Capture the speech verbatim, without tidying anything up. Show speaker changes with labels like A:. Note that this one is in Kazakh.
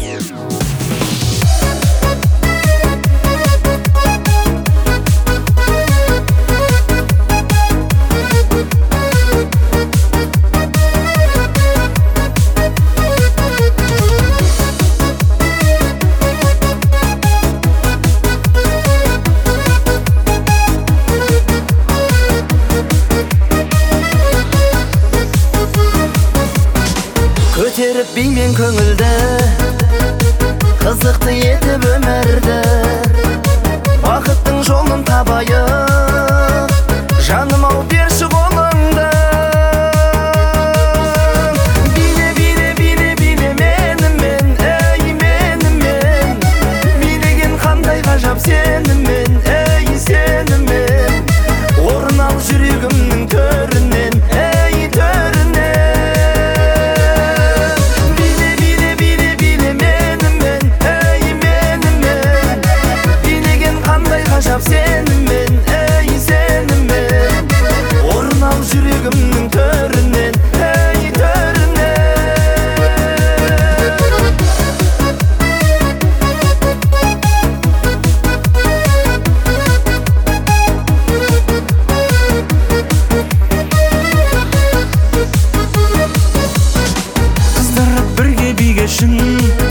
A: Көтеріп беймен көңілді, қызықты етіп өмірді, бақыттың жолын табайық, жаным ау берші қолыңды. Биле, биле, биле, биле менімен, ей менімен, билеген қандай ғажап сенімен, ей сенімен, орын ал жүрегімнің төрінен, ей төрінен. Сенімен, ей сенімен, орын ал жүрегімнің төрінен, ей төрінен. Қыздырып бірге бигешін,